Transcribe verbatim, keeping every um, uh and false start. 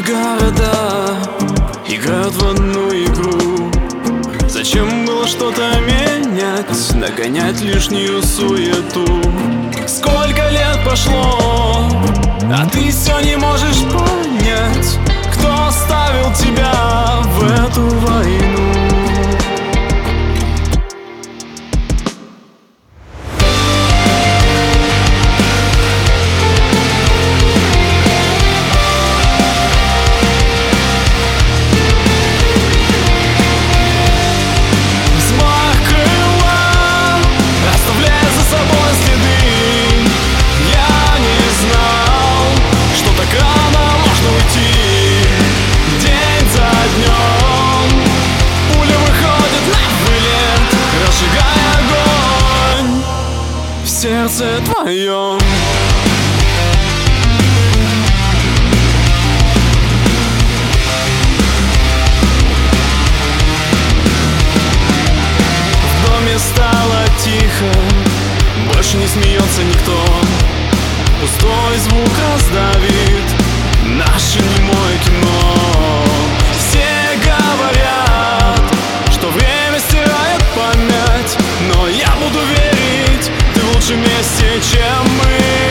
города играют в одну игру. Зачем было что-то менять, нагонять лишнюю суету? Сколько лет прошло, а ты все не можешь понять, кто оставил тебя в эту войну. Сердце твоем в доме стало тихо, больше не смеется никто. Пустой звук раздавит наше немое кино. Все говорят, что время стирает память, но я буду верить в лучшем месте, чем мы.